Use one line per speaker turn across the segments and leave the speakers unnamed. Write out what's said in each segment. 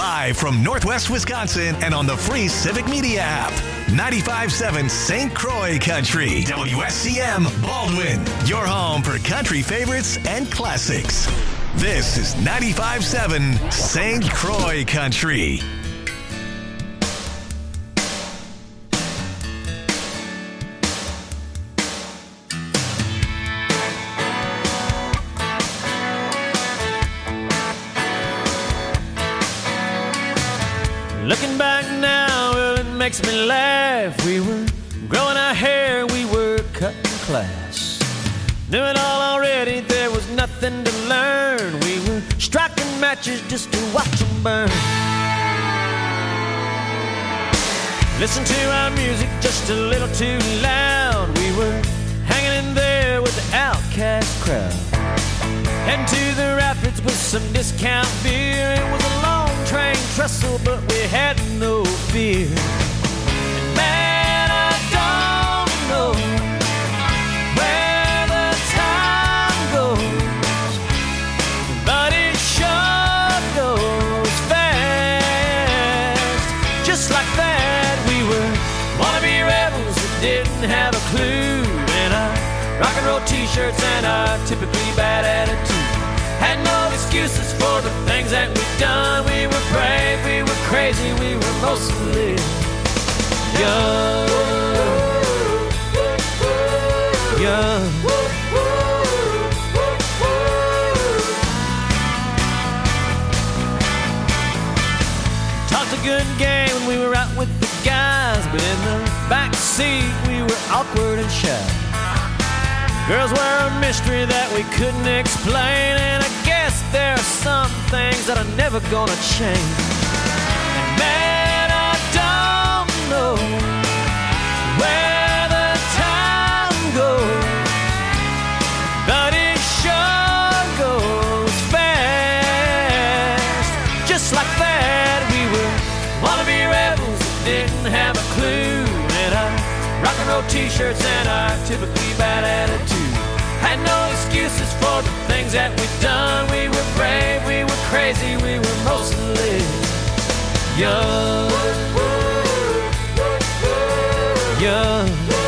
Live from Northwest Wisconsin and on the free Civic Media app. 95.7 St. Croix Country. WSCM Baldwin. Your home for country favorites and classics. This is 95.7 St. Croix Country.
Looking back now, well, it makes me laugh. We were growing our hair, we were cutting class. Knew it all already, there was nothing to learn. We were striking matches just to watch them burn. Listen to our music just a little too loud. We were hanging in there with the outcast crowd. Heading to the rapids with some discount beer. It was a long train trestle, but we had no fear. And man, I don't know where the time goes, but it sure goes fast. Just like that, we were wannabe rebels that didn't have a clue. And our rock and roll t-shirts and our typically bad attitude had no excuses for the things that we've done. We were brave, we were crazy, we were mostly young. Young. Talked a good game when we were out with the guys, but in the back seat we were awkward and shy. Girls were a mystery that we couldn't explain, and I guess there are some things that are never gonna change. And man, I don't know where the time goes, but it sure goes fast. Just like that, we were wannabe rebels that didn't have a clue. And our rock and roll t-shirts and our typically bad attitude had no excuses for the things that we've done. We were brave, we were crazy, we were mostly young. Young.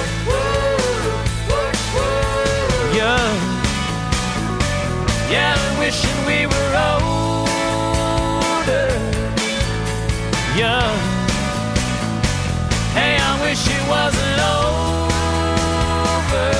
Young. Yeah, I'm wishing we were older. Young. Hey, I wish it wasn't over.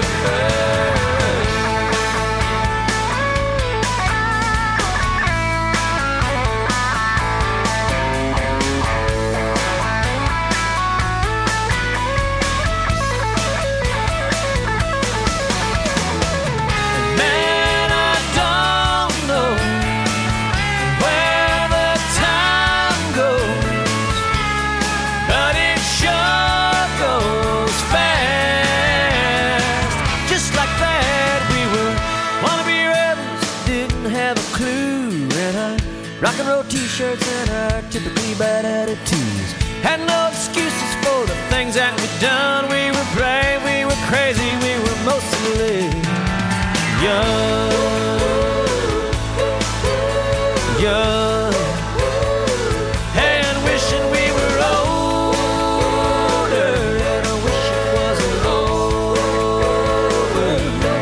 Rock and roll t-shirts and our typically bad attitudes had no excuses for the things that we've done. We were brave, we were crazy, we were mostly young. Young. Hey, and wishing we were older, and I wish it wasn't over.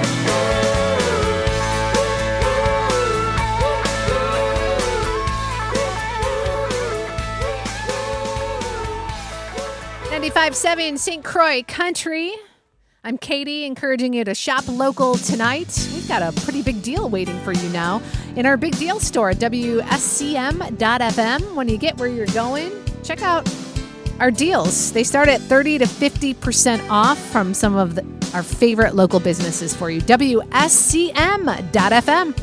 95.7 St. Croix Country. I'm Katie, encouraging you to shop local tonight. We've got a pretty big deal waiting for you now in our big deal store at WSCM.FM. When you get where you're going, check out our deals. They start at 30 to 50% off from some of our favorite local businesses for you. WSCM.FM.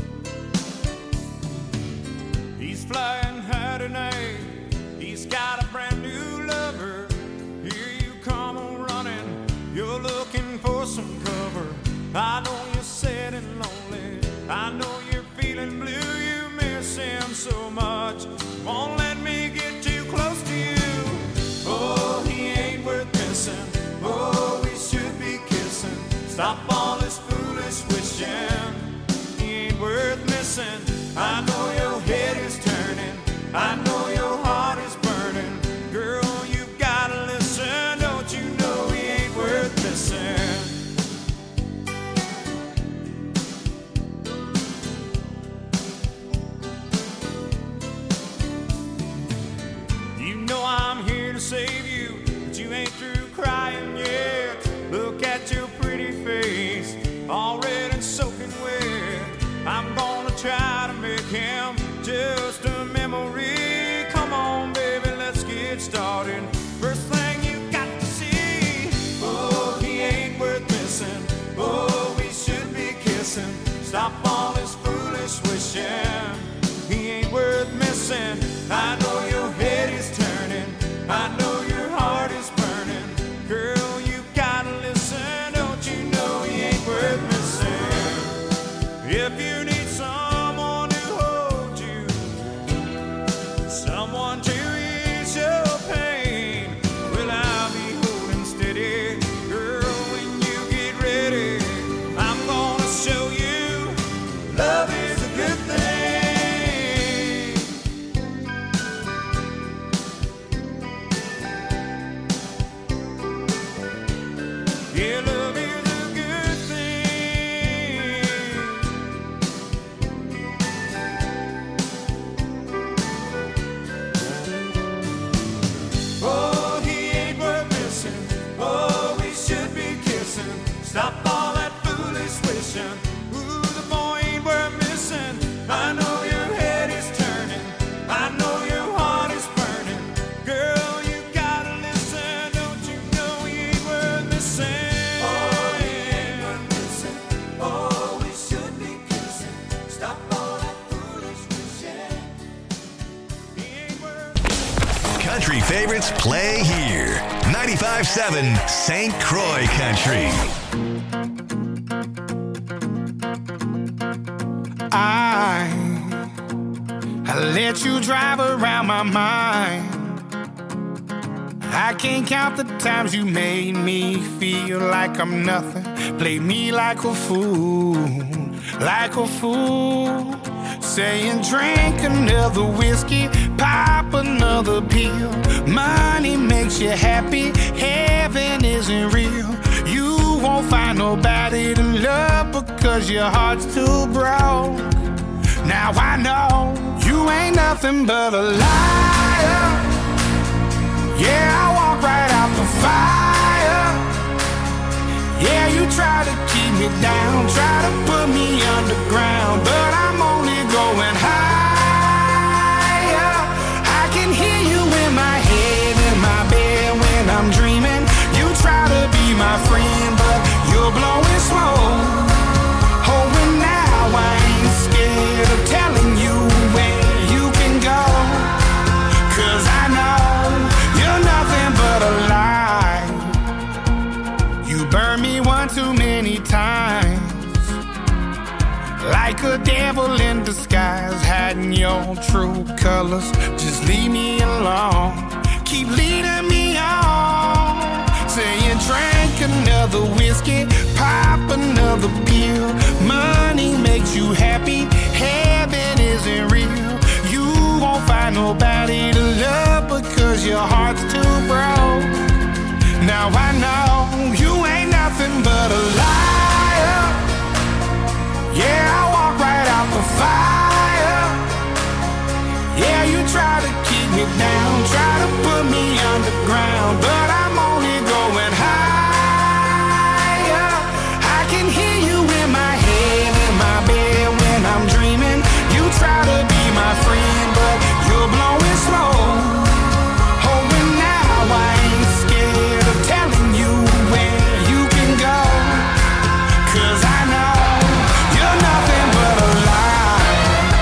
He's flying high tonight. He's got a brand new lover. Here you come on running. You're looking for some cover. I know you're sad and lonely. I know you're feeling blue. You miss him so much. Won't let me get too close to you. Oh, he ain't worth missing. Oh, we should be kissing. Stop all this foolish wishing. He ain't worth missing. I know your head is turning. I know Stop all his foolish wishing. He ain't worth missing. I know your head is turning. I know your heart is burning. Girl, you gotta listen. Don't you know he ain't worth missing? If you need someone to hold you, someone to ease your pain, well, I'll be holding steady. Girl, when you get ready, I'm gonna show you love is a good thing. Yeah, love is a good thing. Oh, he ain't worth missing. Oh, we should be kissing. Stop all that foolish wishing. Ooh, the boy ain't worth missing. I know your head is turning. I know your heart is burning. Girl, you gotta listen. Don't you know he ain't worth missing? Oh, he ain't worth missing. Oh, we should be kissing. Stop all that foolish wishing. He ain't worth.
Country favorites play here. 95.7 St. Croix Country.
I let you drive around my mind. I can't count the times you made me feel like I'm nothing. Play me like a fool, like a fool. Saying drink another whiskey, pop another pill. Money makes you happy, heaven isn't real. You won't find nobody to love because your heart's too broke. Now I know you ain't nothing but a liar. Yeah, I walk right out the fire. Yeah, you try to keep me down, try to put me underground, but I'm only going higher. I can hear you in my head, in my bed when I'm dreaming. You try to be my friend, but you're blowing smoke. Oh, and now I ain't scared of telling you where you can go, 'cause I know you're nothing but a lie. You burned me one too many times, like a devil in disguise, hiding your true colors. Just leave me alone, keep leading me on. Saying drink another whiskey, pop another pill. Money makes you happy, heaven isn't real. You won't find nobody to love because your heart's too broke. Now I know you ain't nothing but a liar. Yeah, I walk right out the fire. Yeah, you try to keep me down, try to put me underground, but I'm only going higher. I can hear you in my head, in my bed when I'm dreaming. You try to be my friend, but you're blowing smoke. Oh, and now I ain't scared of telling you where you can go, 'cause I know you're nothing but a lie.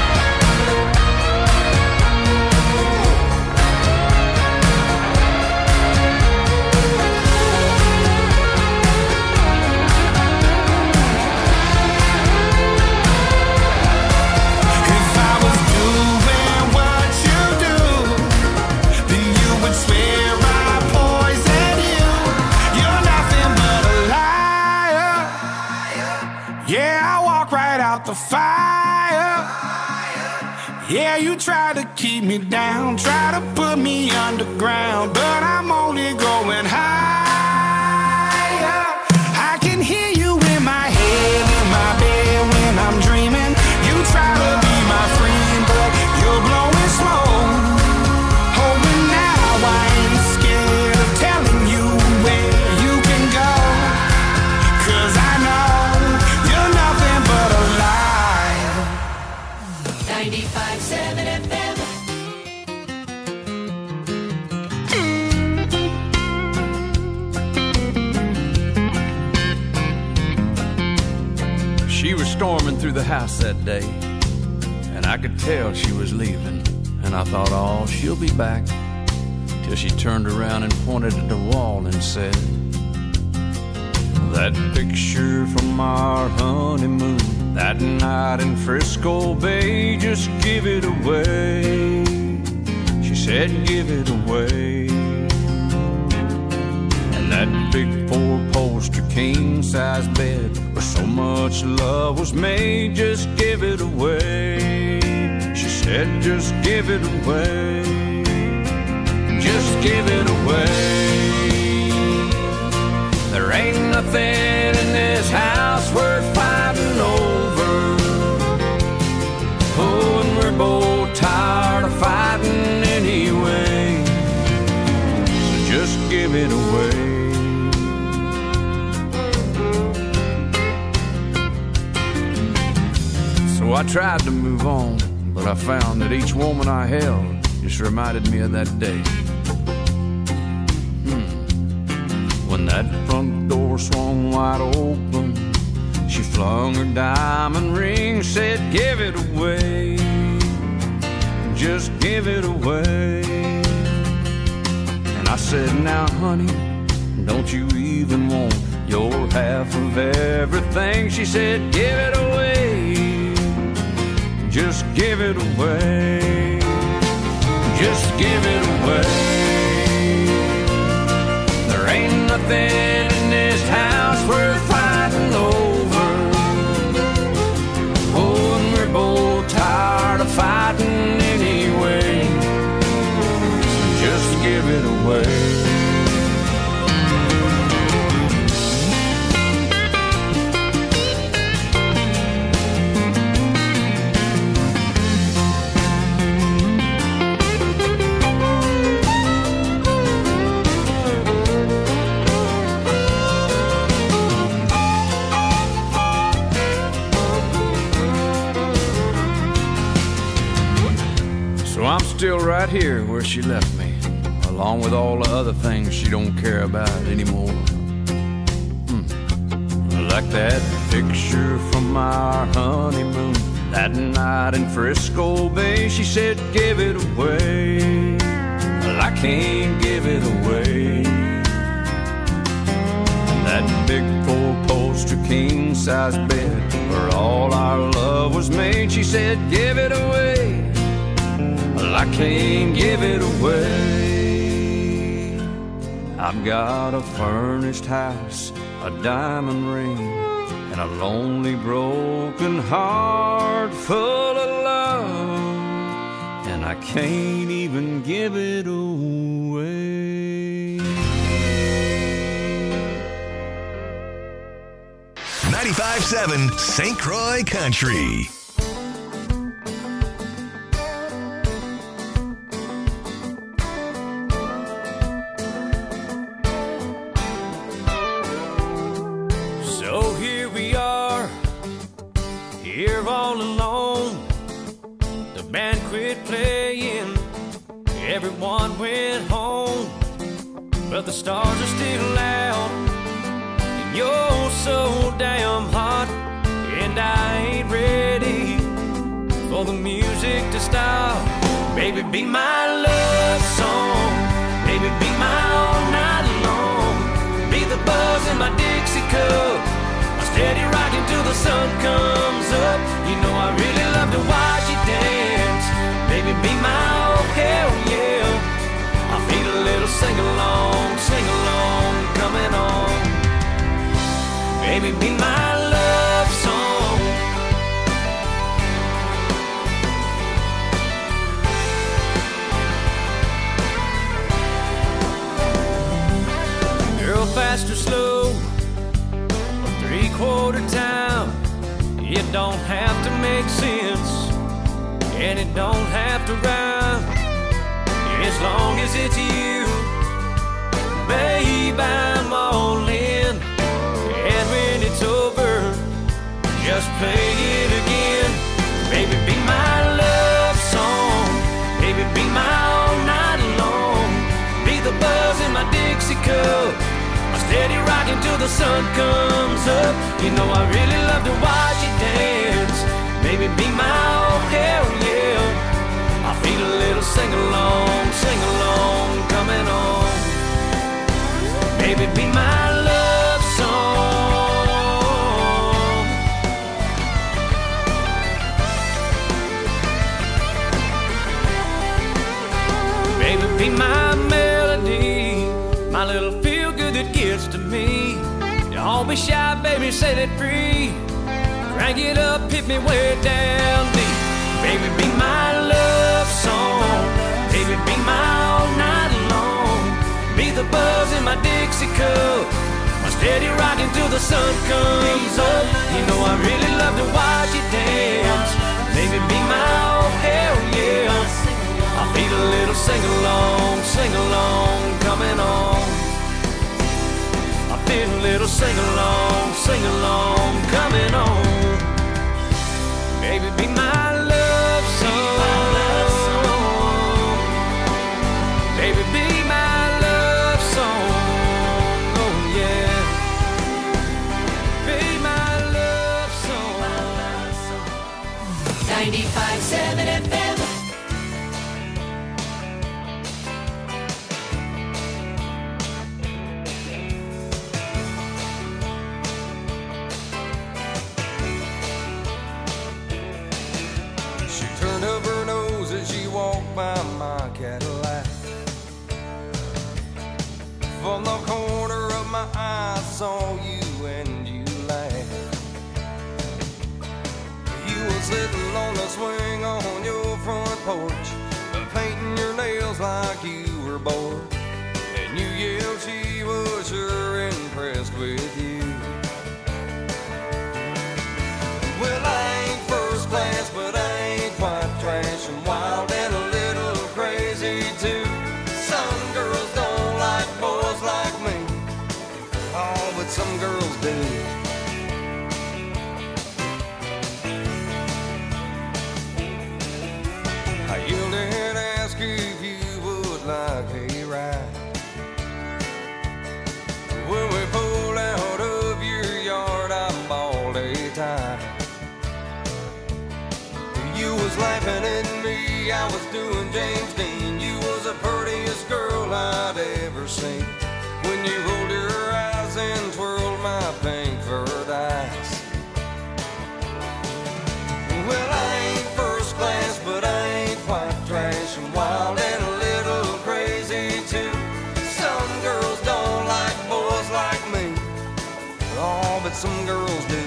If I was doing what you do, then you would swear I poisoned you. You're nothing but a liar. Yeah, I walk right out the fire. Yeah, you try to keep me down, try to put me underground, but I'm only going higher. I can hear you in my head, in my bed when I'm dreaming. You try to be my friend, but you're blowing smoke. Oh, and now I ain't scared of telling you where you can go, 'cause I know you're nothing but a lie.
95.7 FM. She was storming through the house that day, and I could tell she was leaving. And I thought, oh, she'll be back. Till she turned around and pointed at the wall and said, that picture from our honeymoon, that night in Frisco Bay, just give it away. She said, give it away. And that big four-poster king-size bed where so much love was made, just give it away. She said, just give it away. Just give it away. There ain't nothing in this house worth fighting over. Oh, and we're both tired of fighting anyway. So just give it away. So I tried to move on, but I found that each woman I held just reminded me of that day. When that front door swung wide open, she flung her diamond ring, said, give it away. Just give it away. And I said, now honey, don't you even want your half of everything? She said, give it away. Just give it away. Just give it away. There ain't nothing in this house worth fighting over. Oh, and we're both tired of fighting anyway. Just give it away. I'm still right here where she left me, along with all the other things she don't care about anymore. Like that picture from our honeymoon, that night in Frisco Bay. She said, give it away. Well, I can't give it away. And that big four-poster king-size bed where all our love was made, she said, give it away. Well, I can't give it away. I've got a furnished house, a diamond ring, and a lonely broken heart full of love, and I can't even give it away.
95.7 St. Croix Country.
Here all alone, the band quit playing, everyone went home, but the stars are still out, and you're so damn hot, and I ain't ready for the music to stop. Baby, be my love song, baby, be my all night long, be the buzz in my Dixie cup, steady rocking till the sun comes up. You know I really love to watch you dance. Baby, be my oh hell yeah. I feel a little sing-along coming on. Baby, be my love song. Girl, fast or slow, three-quarter time, it don't have to make sense, and it don't have to rhyme, as long as it's you, babe, I'm all in, and when it's over, just play it again. Baby, be my love song, baby, be my all night long, be the buzz in my Dixie cup, steady rocking till the sun comes up. You know I really love to watch it Baby, be my oh hell yeah. I feel a little sing-along coming on. Baby, be my love song. Baby, be my melody, my little feel-good that gets to me. Don't be shy, baby, set it free. Crank it up, hit me way down deep. Baby, be my love song. Baby, be my all night long. Be the buzz in my Dixie cup, my steady rockin' till the sun comes up. You know I really love to watch you dance. Baby, be my oh hell yeah. I feel a little sing-along coming on. I feel a little sing-along coming on. Baby, be my love song. Baby, be my love song. Oh yeah. Be my love song.
95.7 FM.
By my Cadillac, from the corner of my eye saw you and you laughed. You were sitting on the swing on your front porch, painting your nails like you were bored, and you yelled she was sure impressed with you. Well, I ain't first class, but I ain't quite trash and wild and a little crazy too. Some girls don't like boys like me, oh, but some girls do. I yelled and asked if you would like a ride. When we pulled out of your yard, I bawled a tie. You was laughing at me, I was doing James Dean. You was the prettiest girl I'd ever seen. When you rolled your eyes and twirled my pink furred eyes. Well, I ain't first class, but I ain't quite trash and wild and a little crazy too. Some girls don't like boys like me, oh, but some girls do.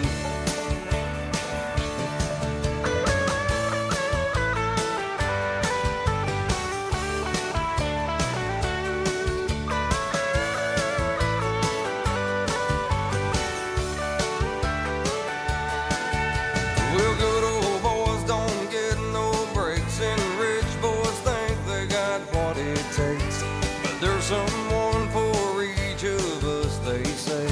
Someone for each of us, they say.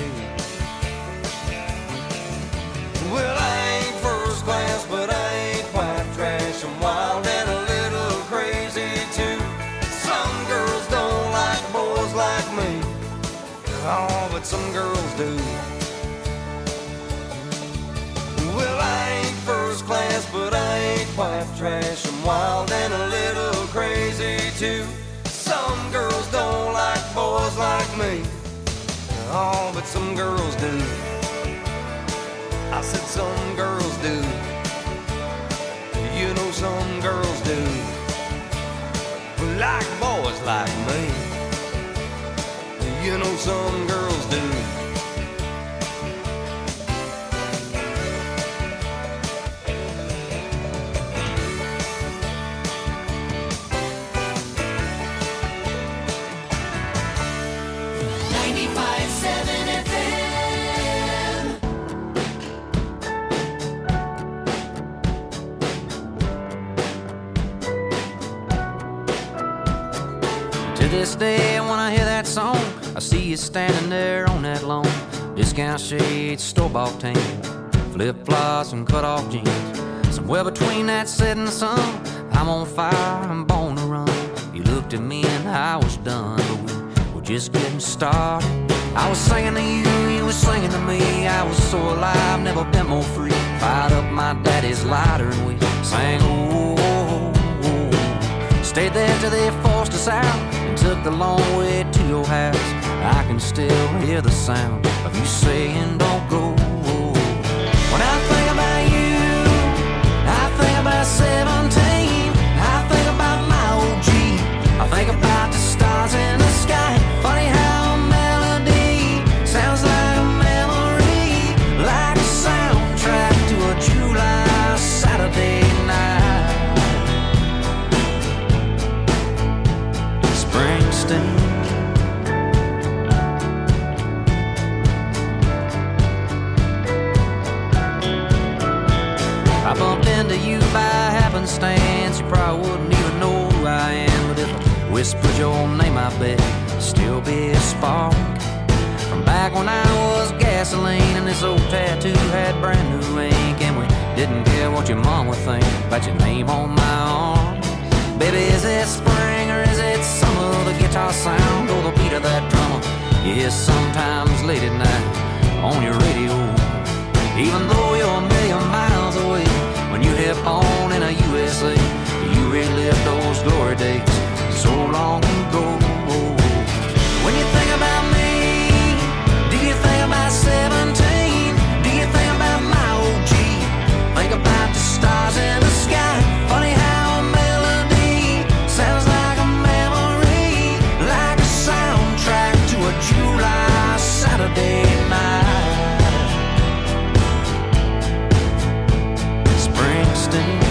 Well, I ain't first class, but I ain't quite trash. I'm wild and a little crazy too. Some girls don't like boys like me, oh, but some girls do. Well, I ain't first class, but I ain't quite trash. I'm wild and a little crazy too. Some girls don't like boys like me, oh, but some girls do. I said some girls do. You know some girls do. Like boys like me. You know some girls do.
This day when I hear that song, I see you standing there on that lawn. Discount shades, store-bought tan, flip-flops and cut-off jeans. Somewhere between that setting sun, I'm on fire, I'm born to run. You looked at me and I was done, but we're just getting started. I was singing to you, you were singing to me. I was so alive, never been more free. Fired up my daddy's lighter and we sang, oh, oh, oh. Stayed there till they forced us out and took the long way to your house. I can still hear the sound of you saying don't go. When I think about you, I think about 17. I think about my old Jeep. I think about the stars in the sky. Funny how a melody sounds like a memory, like a soundtrack to a July Saturday night. Springsteen. I bumped into you by happenstance. You probably wouldn't even know who I am, but if I whispered your name, I bet it'd still be a spark from back when I was gasoline and this old tattoo had brand new ink, and we didn't care what your mom would think about your name on my arm. Baby, is it spring or is it summer? The guitar sound or the beat of that drummer you hear sometimes late at night on your radio. Even though you're a million miles away, when you hit on in a USA, you relive those glory days so long ago. When you think about me, do you think about 17? Do you think about my old Jeep? Think about the stars in the sky. Funny how a melody sounds like a memory, like a soundtrack to a July Saturday night. Springsteen.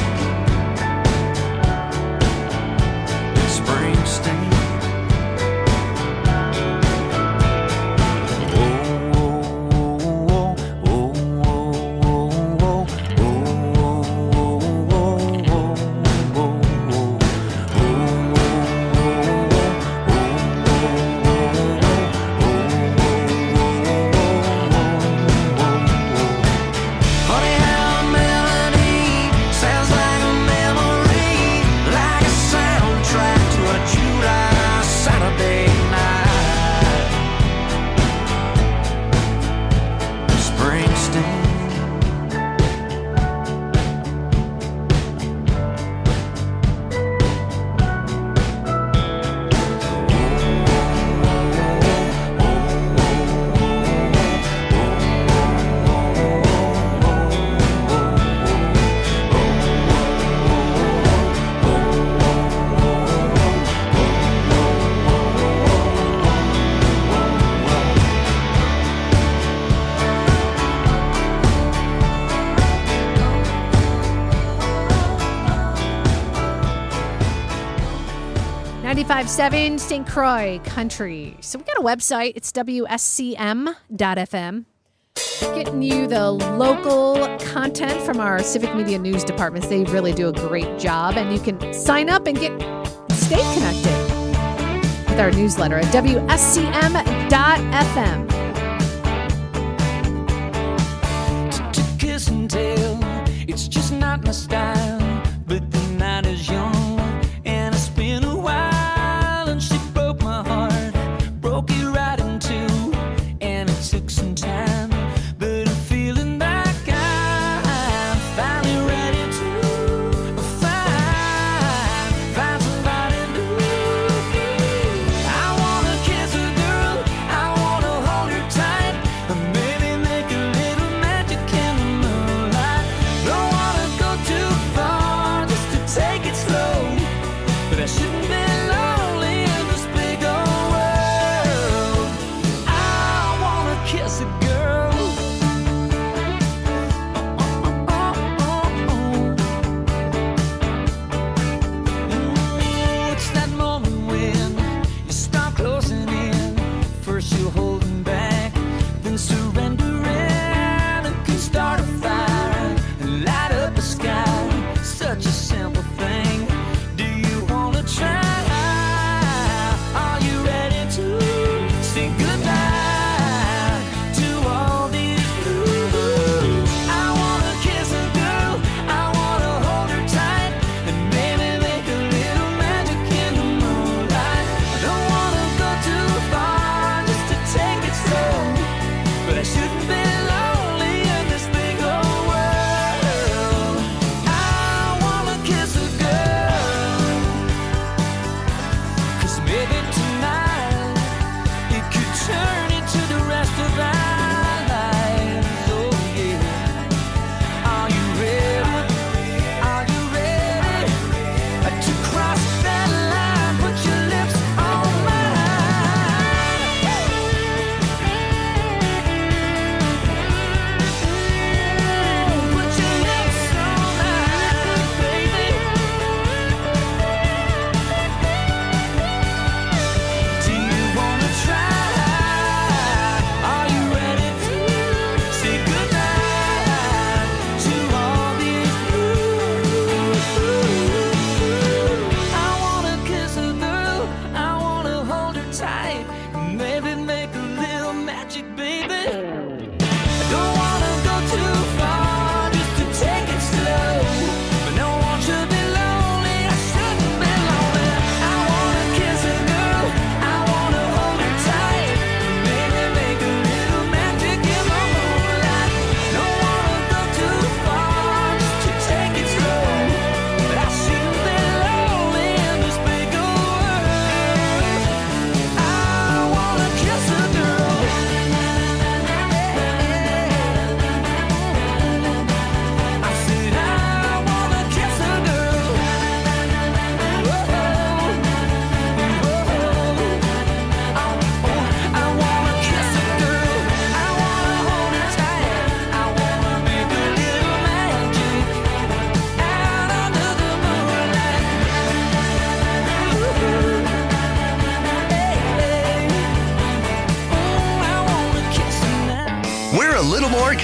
.7 St. Croix Country. So we got a website. It's WSCM.FM. Getting you the local content from our civic media news departments. They really do a great job. And you can sign up and stay connected with our newsletter at WSCM.FM.
To kiss and tell, it's just not my style. But the night is young and it's been a while.
Hold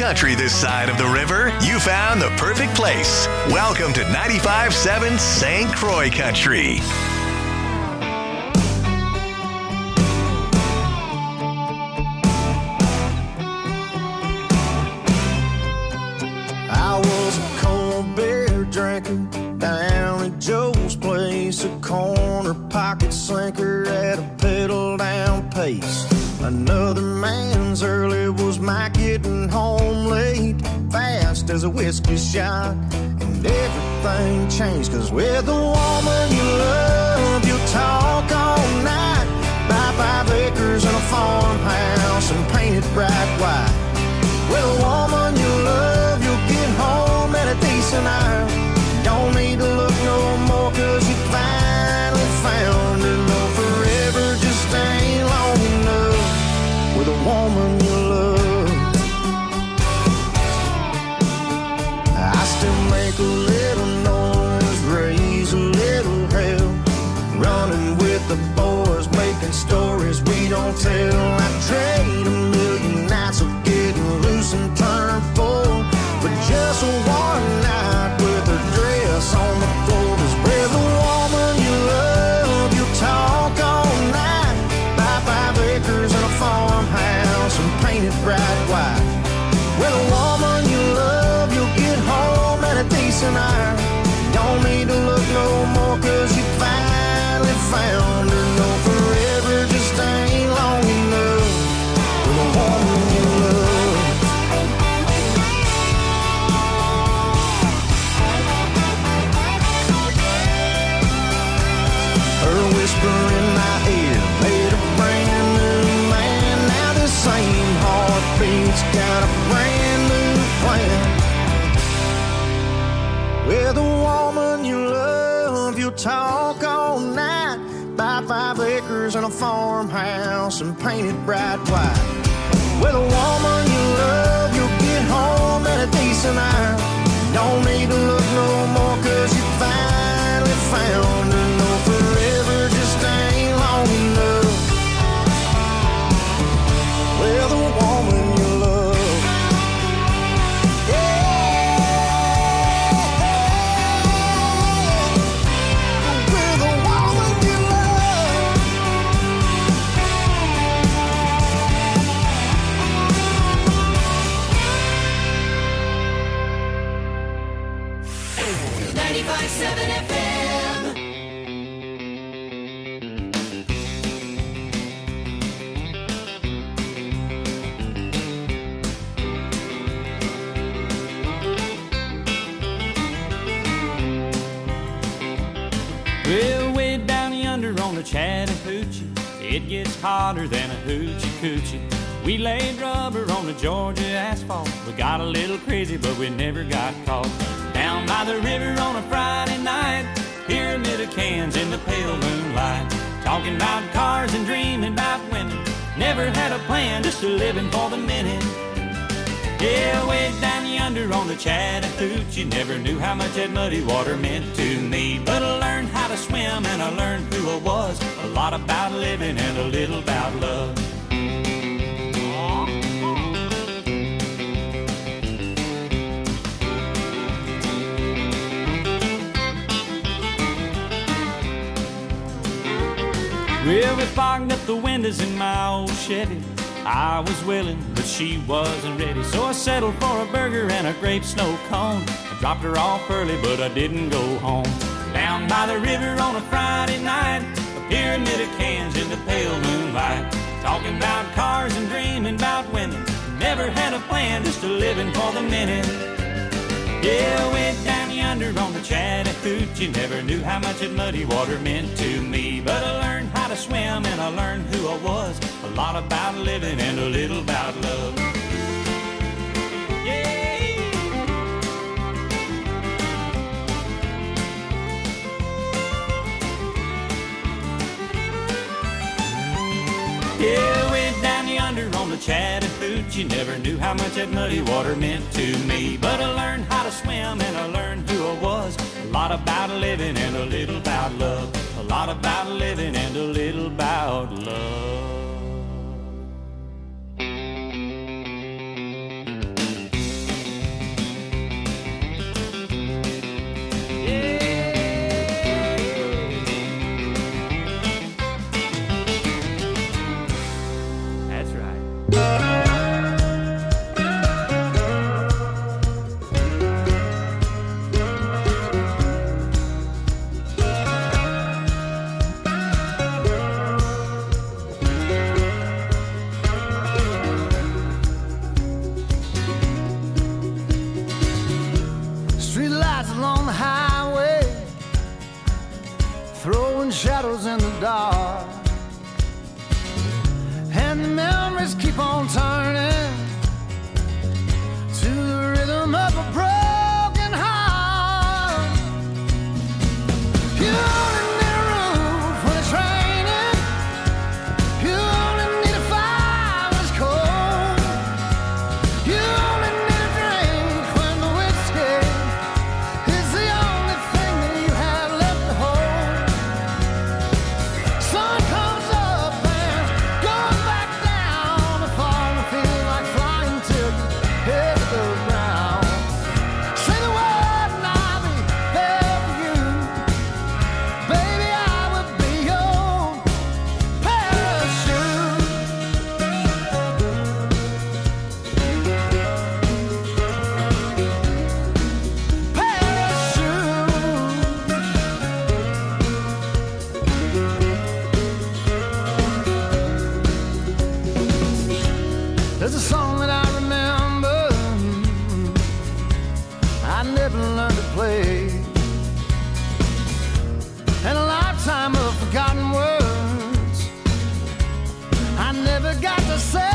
country this side of the river, you found the perfect place. Welcome to 95.7 St. Croix Country.
I was a cold beer drinker down at Joe's place, a corner pocket slinker at a pedal down pace. Another man's early was my getting home late, fast as a whiskey shot, and everything changed, 'cause with the woman you love, you talk all night, buy 5 acres and a farmhouse and paint it bright white. With a woman you love, you'll get home at a decent hour. Don't need to look no more, 'cause you finally found her. No, forever just ain't long enough with a woman you love. I still make a little noise, raise a little hell, running with the boys, making stories we don't tell. I trade a million nights of getting loose and turn full for just one night with her dress on the floor. 'Cause with the woman you love, you talk all night, buy 5 acres and a farmhouse and paint it bright white. With a woman you love, you'll get home at a decent hour. Don't need to look no more, 'cause you finally found her. No, forever just ain't long enough with a woman you love. Her whisper in my ear made a brand new man. Now the same heartbeat's got a brand new plan. With a woman you love, you talk all night, buy 5 acres and a farmhouse and paint it bright white. With a woman you love, you'll get home at a decent hour. Don't need to look no more, 'cause you finally found her. No, forever just ain't long enough with a woman you love. With a woman you love.
Well, way down yonder on the Chattahoochee, it gets hotter than a hoochie coochie. We laid rubber on the Georgia asphalt. We got a little crazy, but we never got caught. Down by the river on a Friday night, pyramid of cans in the pale moonlight, talking about cars and dreaming about women. Never had a plan, just a living for the minute. Yeah, way down yonder on the Chattahoochee, never knew how much that muddy water meant to me. But I learned how to swim and I learned who I was, a lot about living and a little about love. Well, we fogged up the windows in my old Chevy. I was willing, but she wasn't ready, so I settled for a burger and a grape snow cone. I dropped her off early, but I didn't go home. Down by the river on a Friday night, a pyramid of cans in the pale moonlight, talking about cars and dreaming about women. Never had a plan, just a living for the minute. Yeah, way down yonder on the Chattahoochee, never knew how much that muddy water meant to me. But I learned how to swim and I learned who I was, a lot about living and a little about love. Yeah, way down yonder on the Chattahoochee, never knew how much that muddy water meant to me. But I learned how to swim and I learned who I was, a lot about living and a little about love, a lot about living and a little about love.
along the highway, throwing shadows in the dark, and the memories keep on turning to the rhythm of a broken heart. You only need a roof when it's raining. You only need a fire when it's cold. You only need a drink when the whiskey is the only thing that you have left to hold. Sun comes up and goes back down. The fall feels like flying till you hit the ground. Say the word and I'll be there for you. Baby, I would be your parachute. There's a song that I remember I never learned to play, and a lifetime of forgotten words I never got to say.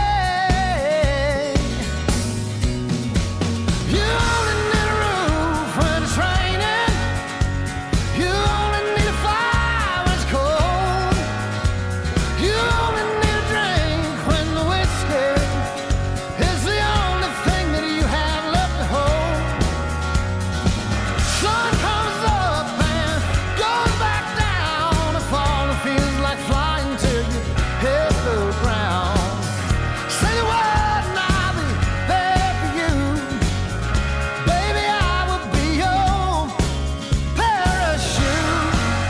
You only need a roof when it's raining. You only need a fire when it's cold. You only need a drink when the whiskey is the only thing that you have left to hold. Sun comes up and goes back down. The fall feels like flying till you hit the ground. Say the word and I'll be there for you. Baby, I will be your parachute.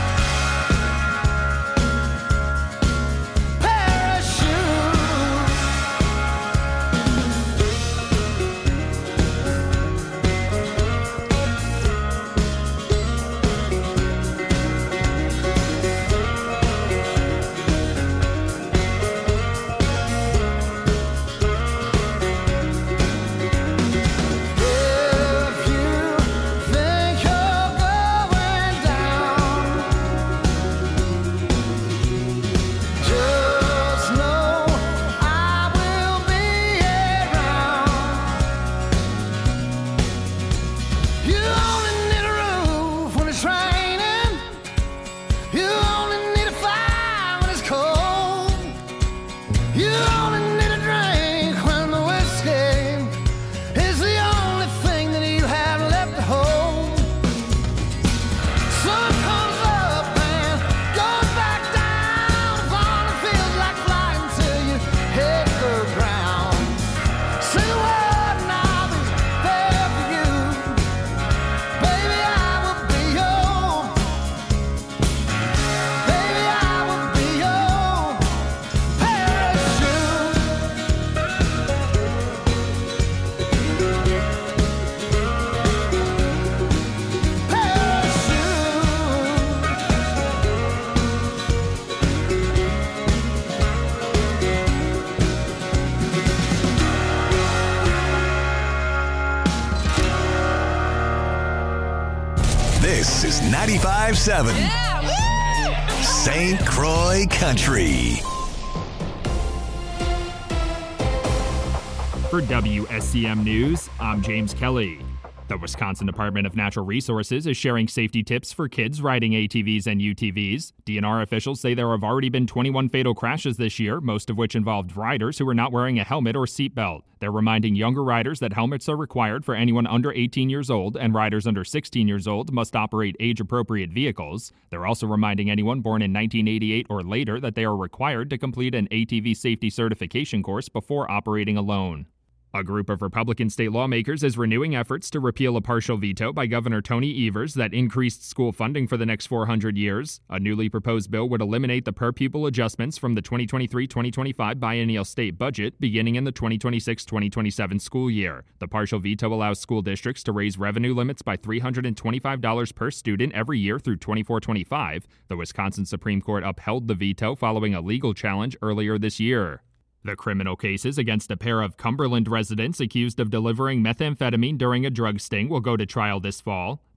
If you think you're going down, just know I will be around. You only need a roof when it's raining. You only need a fire when it's cold. You only need a drink when the whiskey is the only thing that you have left to hold. Sun comes up and goes back down. The fall feels like flying till you hit the ground. Say the word and I'll be there for you. Baby, I will be your. Baby, I will be your parachute.
This is 95.7 St. Croix Country.
For WSCM News, I'm James Kelly. The Wisconsin Department of Natural Resources is sharing safety tips for kids riding ATVs and UTVs. DNR officials say there have already been 21 fatal crashes this year, most of which involved riders who were not wearing a helmet or seatbelt. They're reminding younger riders that helmets are required for anyone under 18 years old, and riders under 16 years old must operate age-appropriate vehicles. They're also reminding anyone born in 1988 or later that they are required to complete an ATV safety certification course before operating alone. A group of Republican state lawmakers is renewing efforts to repeal a partial veto by Governor Tony Evers that increased school funding for the next 400 years. A newly proposed bill would eliminate the per-pupil adjustments from the 2023-2025 biennial state budget beginning in the 2026-2027 school year. The partial veto allows school districts to raise revenue limits by $325 per student every year through 24-25. The Wisconsin Supreme Court upheld the veto following a legal challenge earlier this year. The criminal cases against a pair of Cumberland residents accused of delivering methamphetamine during a drug sting will go to trial this fall.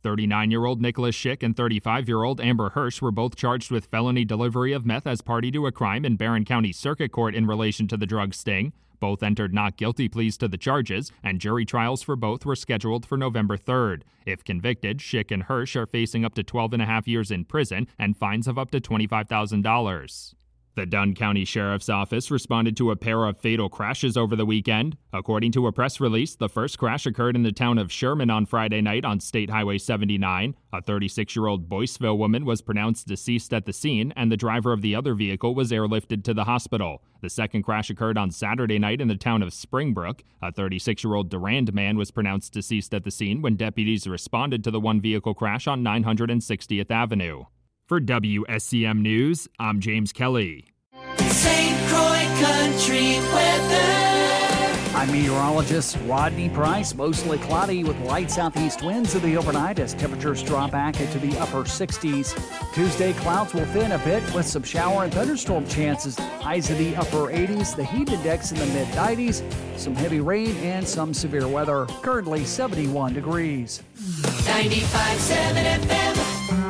39-year-old Nicholas Schick and 35-year-old Amber Hirsch were both charged with felony delivery of meth as party to a crime in Barron County Circuit Court in relation to the drug sting. Both entered not guilty pleas to the charges, and jury trials for both were scheduled for November 3rd. If convicted, Schick and Hirsch are facing up to 12.5 years in prison and fines of up to $25,000. The Dunn County Sheriff's Office responded to a pair of fatal crashes over the weekend. According to a press release, the first crash occurred in the town of Sherman on Friday night on State Highway 79. A 36-year-old Boyceville woman was pronounced deceased at the scene, and the driver of the other vehicle was airlifted to the hospital. The second crash occurred on Saturday night in the town of Springbrook. A 36-year-old Durand man was pronounced deceased at the scene when deputies responded to the one-vehicle crash on 960th Avenue. For WSCM News, I'm James Kelly.
St. Croix Country weather. I'm meteorologist Rodney Price. Mostly cloudy with light southeast winds in the overnight as temperatures drop back into the upper 60s. Tuesday, clouds will thin a bit with some shower and thunderstorm chances. Highs in the upper 80s, the heat index in the mid 90s, some heavy rain and some severe weather. Currently 71 degrees.
95.7 FM.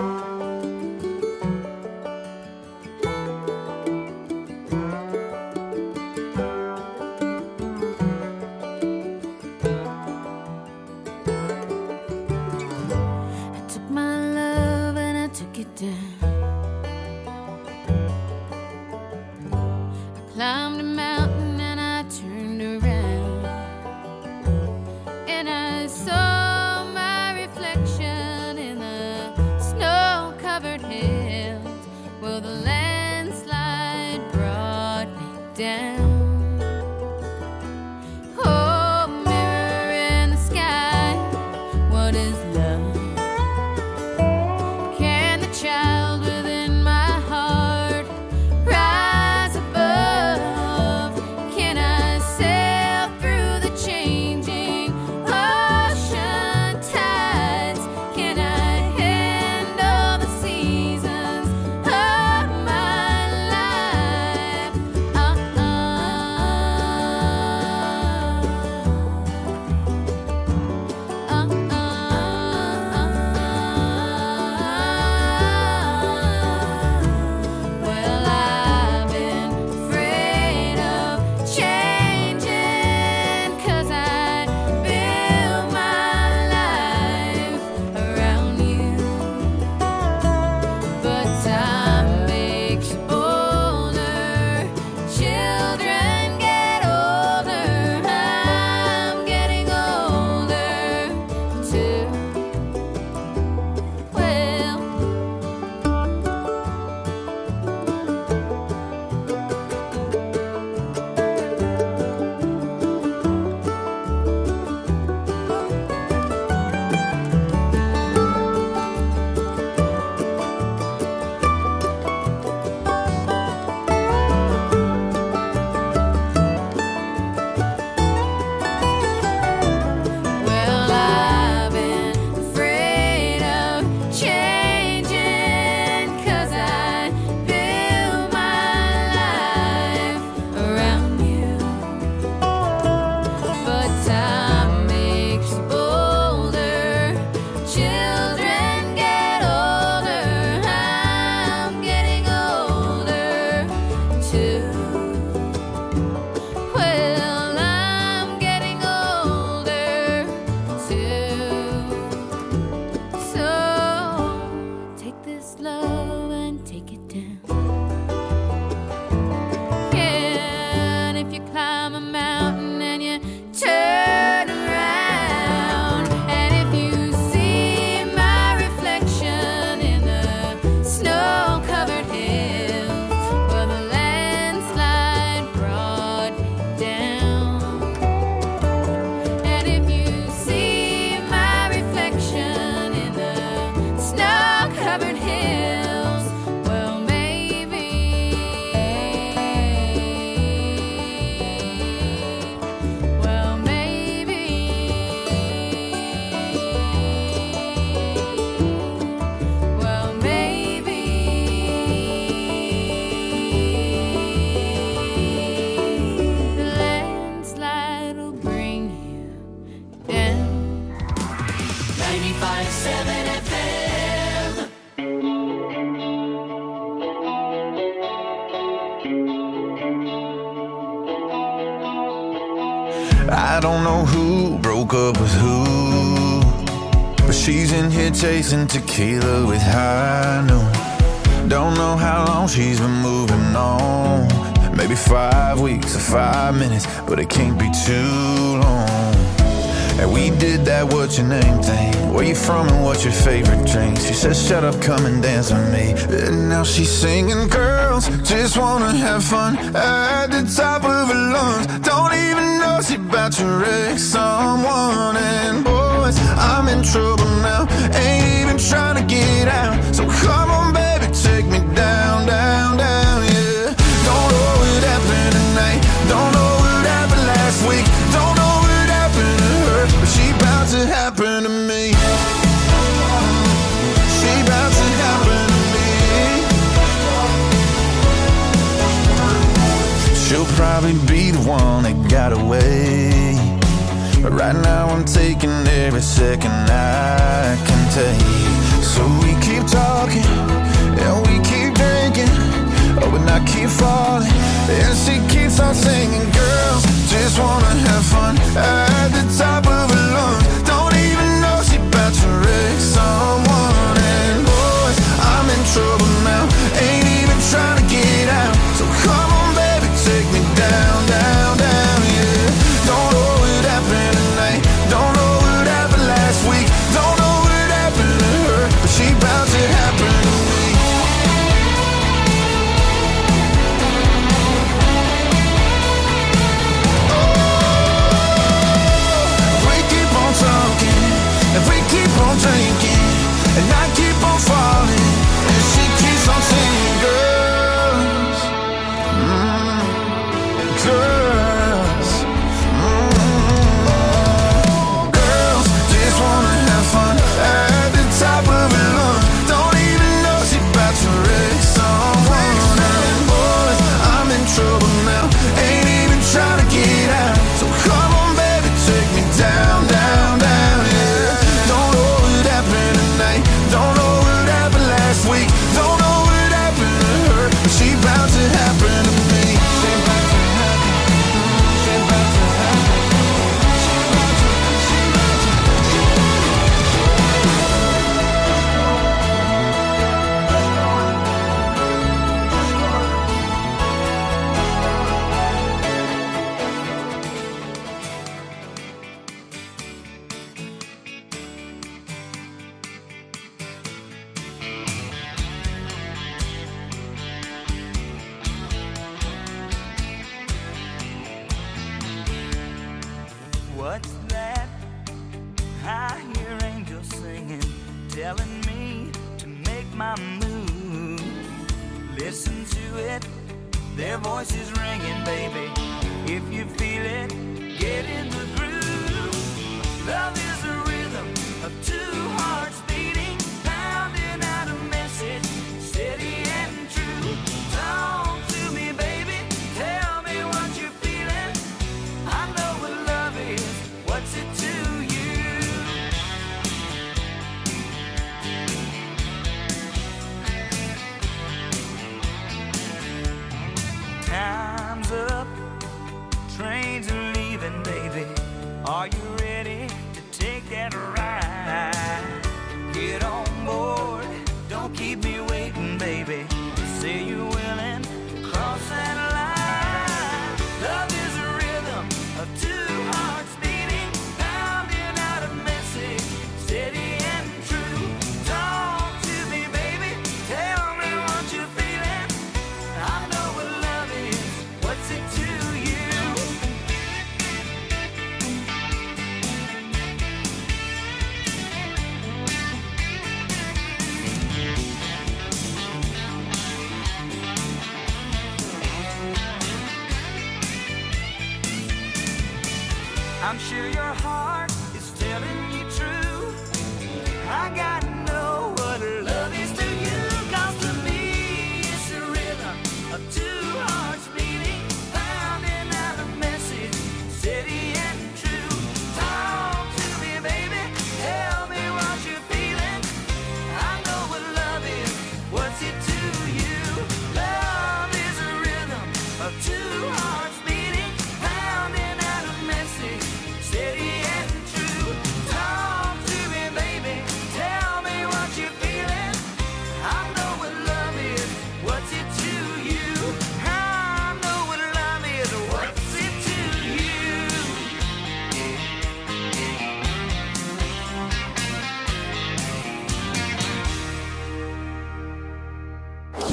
Climbed a mountain and I turned around, and I saw my reflection in the snow-covered hills. Well, the landslide brought me down. Oh, mirror in the sky, what is love? Can the child
95.7 FM.
I don't know who broke up with who, but she's in here chasing tequila with high noon. Don't know how long she's been moving on. Maybe 5 weeks or 5 minutes, but it can't be too long. And we did that what's your name thing. Where you from and what's your favorite drink? She says shut up, come and dance with me. And now she's singing, girls just wanna have fun at the top of her lungs. Don't even know she about to wreck someone. And boys, I'm in trouble now, ain't even trying to get out. So come on baby, take me down, down, down, yeah. Don't know what happened tonight, don't know what happened last week, don't know what happened to her, but she about to happen to me. She about to happen to me. She'll probably be the one that got away, but right now I'm taking every second I can take. So we keep talking and we keep drinking, oh, but I keep falling, and she keeps on singing. Girls just wanna have fun at the top of her lungs. Don't even know she about to wreck someone. And boys, I'm in trouble now, ain't even trying to get out. So come on baby, take me down, down, down, yeah. Don't know what happened tonight, don't know what happened last week, don't know what happened to her, but she about to happen to me. If we keep on drinking and I keep on falling, and she keeps on singing, girls, girls, girls just wanna have fun at the top of her lungs. Don't even know she about to wreck someone. And boys, I'm in trouble now, ain't even trying to get out. So come on baby, take me down, down, down, yeah. Don't know what happened tonight, don't know what happened last week, don't know what happened to her, but she about to happen to me. She about to happen, she about to happen, she about to, she about to.
What's that? I hear angels singing, telling me to make my move. Listen to it, their voices ringing, baby. If you feel it, get in the groove. Love is a rhythm of two hearts beating, pounding out a message, steady and true. Talk to me, baby, tell me what you're feeling. I know what love is, what's it to you? Time's up, trains are leaving, baby. Are you ready to take that ride? Get on board, don't keep me waiting, baby. Say you're willing to cross that line. Love is a rhythm of two hearts beating, pounding out a message, steady and true. Talk to me, baby, tell me what you're feeling. I know what love is, what's it to you? I'm sure your heart is telling you true. I gotta know what love is to you. 'Cause to me it's the rhythm of two hearts beating, pounding out a message, steady and true. Talk to me, baby, tell me what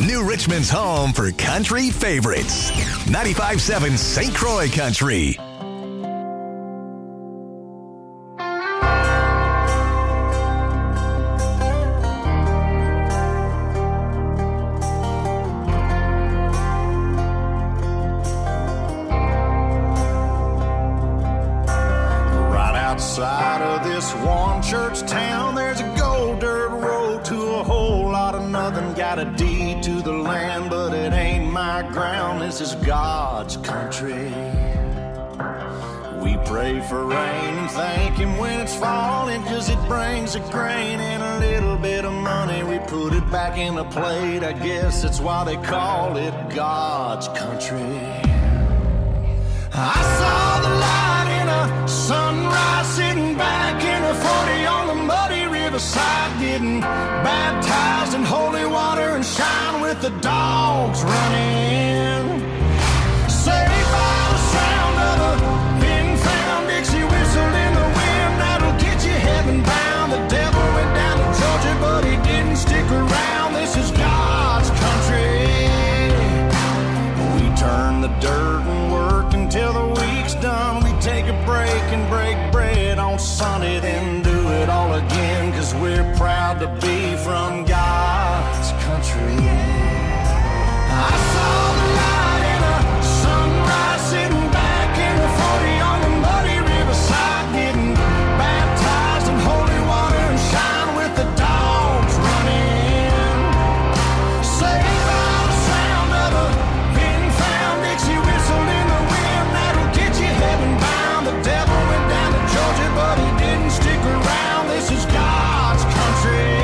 New Richmond's home for country favorites. 95.7 St. Croix Country.
Outside of this one church town, there's a gold dirt road to a whole lot of nothing. Got a deed to the land, but it ain't my ground. This is God's country. We pray for rain and thank Him when it's falling, 'cause it brings a grain and a little bit of money. We put it back in the plate, I guess that's why they call it God's country. I saw the light in a sunrise, sitting back in a 40 on the muddy riverside, getting baptized in holy water and shine with the dogs running. Saved by the sound of a pin-found Dixie whistle in the wind, that'll get you heaven bound. The devil went down to Georgia, but he didn't stick around. This is God's country. We turn the dirt and work until the week's done. We take a break and break bread on Sunday, then do it all again, 'cause we're proud to be from God's country. I saw the light in a sunrise, sitting back in a 40 on the muddy riverside, getting baptized in holy water and shine with the dogs running. Saved by the sound of a pin-found Dixie whistle in the wind, that'll get you heaven bound. The devil went down to Georgia, but he didn't stick around. This is God's country.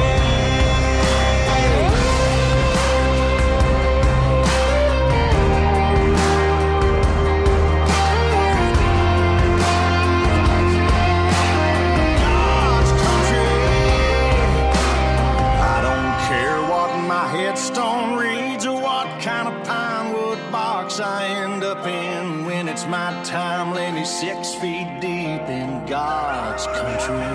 God's country. I don't care what my headstone reads or what kind of pine wood box I end up in. When it's my time, lay me 6 feet deep in God's country.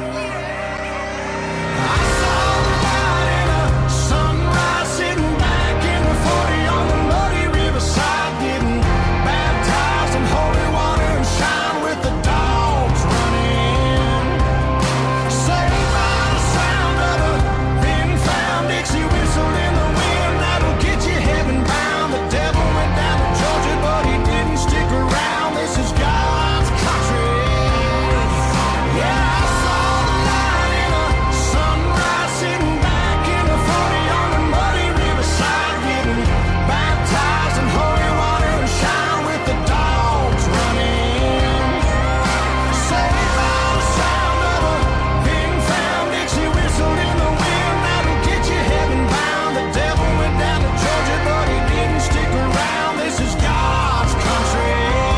I saw the light in a sunrise, sitting back in the 40 on the muddy riverside, getting baptized in holy water and shine with the dogs running. Saved by the sound of a pin-found Dixie whistle in the wind, that'll get you heaven bound. The devil went down to Georgia, but he didn't stick around. This is God's country. Yeah, I saw the light in a sunrise, sitting back in the 40 on the muddy riverside, getting baptized in holy water and shine with the dogs running. Saved by the sound of a pin-found Dixie whistle in the wind, that'll get you heaven bound. The devil went down to Georgia, but he didn't stick around. This is God's country.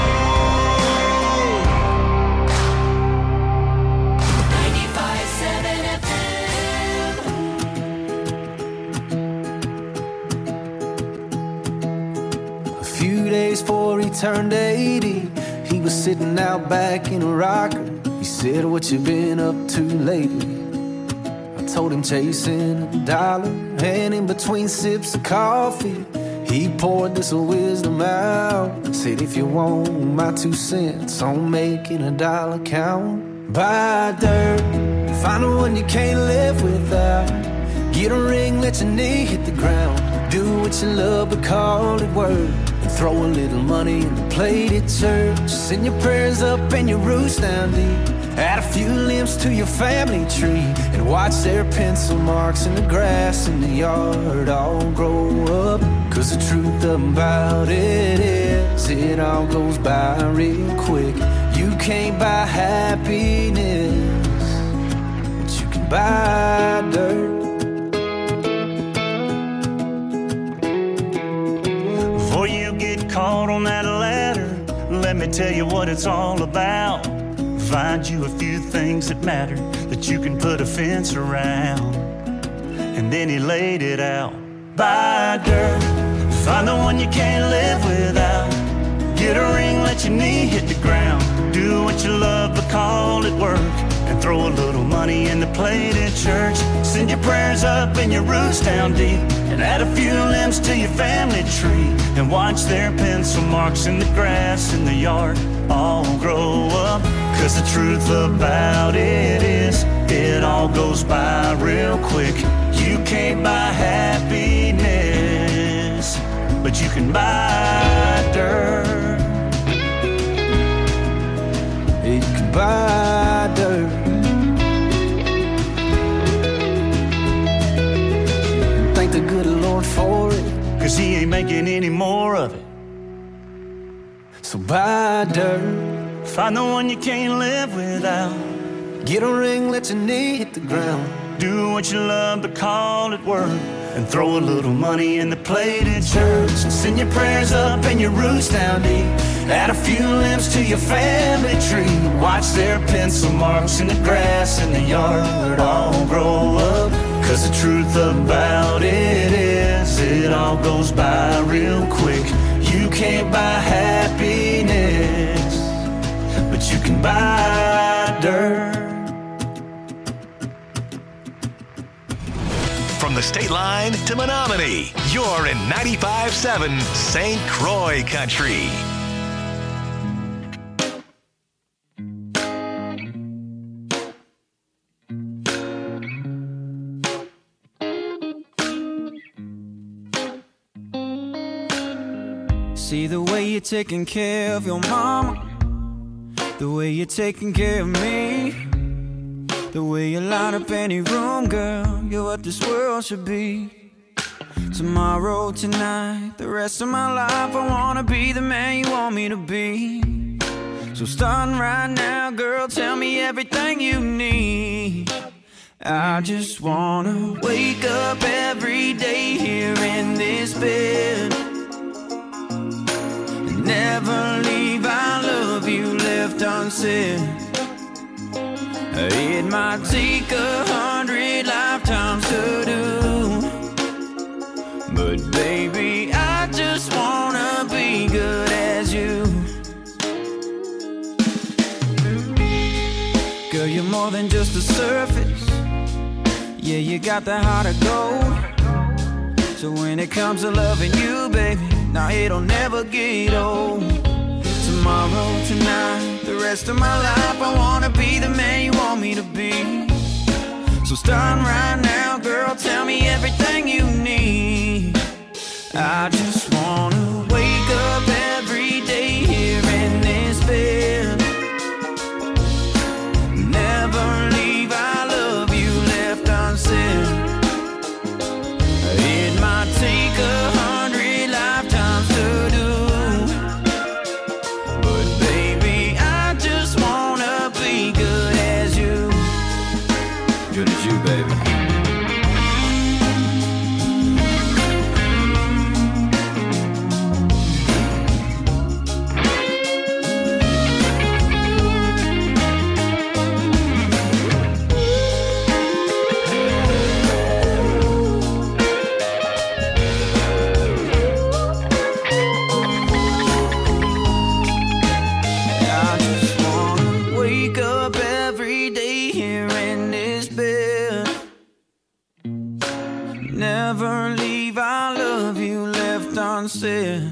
95.7 FM.
A few days before he turned 80, he was sitting out back in a rocker. He said, "What you been up to lately?" I told him chasing a dollar, and in between sips of coffee, he poured this wisdom out. Said, "If you want my 2 cents on making a dollar count, buy dirt, find the one you can't live without. Get a ring, let your knee hit the ground. Do what you love, but call it work. And throw a little money in the plate at church. Send your prayers up and your roots down deep. Add a few limbs to your family tree, and watch their pencil marks in the grass in the yard all grow up. 'Cause the truth about it is, it all goes by real quick. You can't buy happiness, but you can buy dirt."
Before you get caught on that ladder, let me tell you what it's all about. Find you a few things that matter that you can put a fence around. And then he laid it out. Buy dirt, find the one you can't live without. Get a ring, let your knee hit the ground. Do what you love, but call it work. and throw a little money in the plate at church. Send your prayers up and your roots down deep, and add a few limbs to your family tree, and watch their pencil marks in the grass in the yard all grow up. 'Cause the truth about it is, it all goes by real quick. You can't buy happiness, but you can buy dirt.
You can buy dirt. Thank the good Lord for it,
'cause he ain't making any more of it.
So buy dirt.
Find the one you can't live without.
Get a ring, let your knee hit the ground.
Do what you love, but call it work, and throw a little money in the plate at church. And send your prayers up and your roots down deep, add a few limbs to your family tree. Watch their pencil marks in the grass in the yard all grow up. 'Cause the truth about it is, it all goes by real quick. You can't buy happiness, but you can buy dirt.
From the state line to Menominee, you're in 95.7 St. Croix Country.
See the way you're taking care of your mama, the way you're taking care of me, the way you light up any room, girl, you're what this world should be. Tomorrow, tonight, the rest of my life, I wanna be the man you want me to be. So starting right now, girl, tell me everything you need. I just wanna wake up every day here in this bed, never leave, I love you left unsaid. It might take 100 lifetimes to do, but baby, I just wanna be good as you. Girl, you're more than just the surface. Yeah, you got the heart of gold. So when it comes to loving you, baby, now it'll never get old. Tomorrow, tonight, the rest of my life, I wanna be the man you want me to be. So starting right now, girl, tell me everything you need. I just wanna wake up every day here in this bed, never leave, I love you left unsaid. It might take 100 lifetimes to do, but baby, I just wanna be good as you. Good as you, baby. Never leave, I love you left unsaid.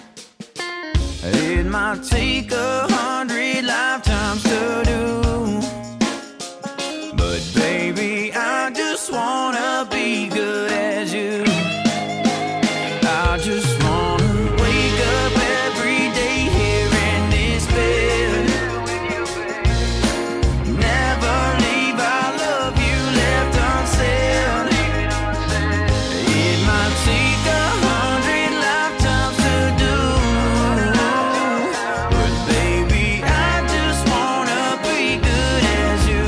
It might take 100 lifetimes to do, but baby, I just wanna be good as you. I just wanna wake up every day here in this bed, never leave, I love you left unsaid. It might take 100 lifetimes to do, but baby, I just wanna be good as you.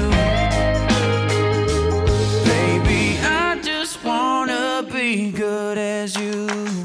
Baby, I just wanna be good as you.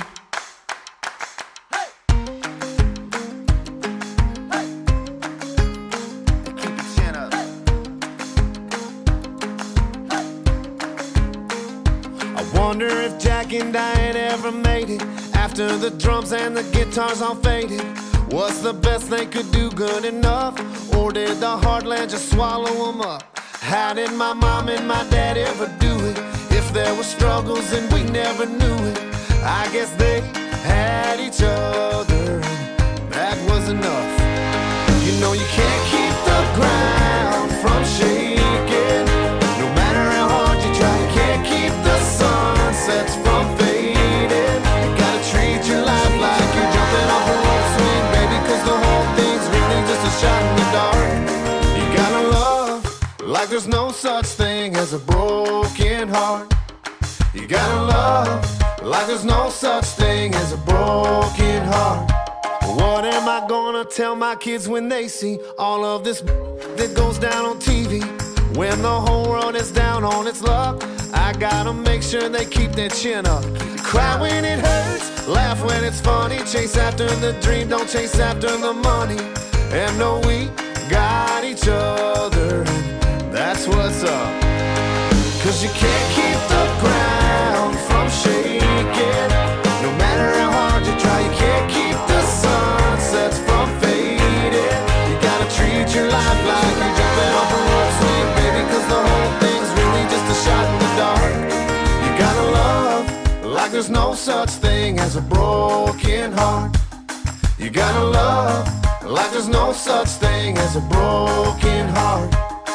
Wonder if Jack and Diane ever made it after the drums and the guitars all faded. Was the best they could do good enough, or did the heartland just swallow them up? How did my mom and my dad ever do it? If there were struggles and we never knew it, I guess they had each other, and that was enough. You know you can't keep the ground from shaking. No matter how hard you try, you can't keep the sunsets from fading. You gotta treat your life like you're jumping off a rope swing, baby, cause the whole thing's really just a shot in the dark. You gotta love like there's no such thing as a broken heart. You gotta love like there's no such thing as a broken heart. What am I gonna tell my kids when they see all of this that goes down on TV? When the whole world is down on its luck, I gotta make sure they keep their chin up. Cry when it hurts, laugh when it's funny. Chase after the dream, don't chase after the money. And know we got each other, and that's what's up. Cause you can't keep the ground from shaking. No matter how hard you try, you can't keep the sunsets from fading. You gotta treat your life like you're jumping off a rope swing, baby, cause the whole thing's really just a shot in the dark. You gotta love like there's no such thing as a broken heart. You gotta love like there's no such thing as a broken heart.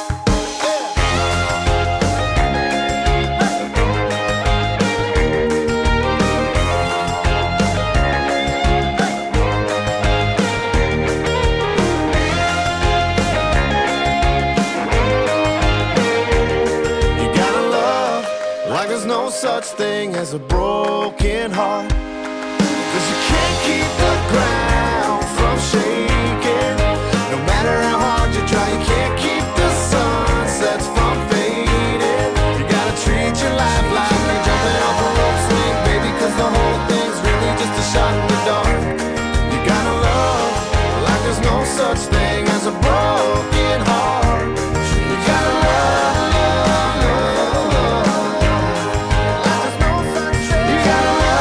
No such thing as a broken heart, 'cause you can't keep the ground from shaking.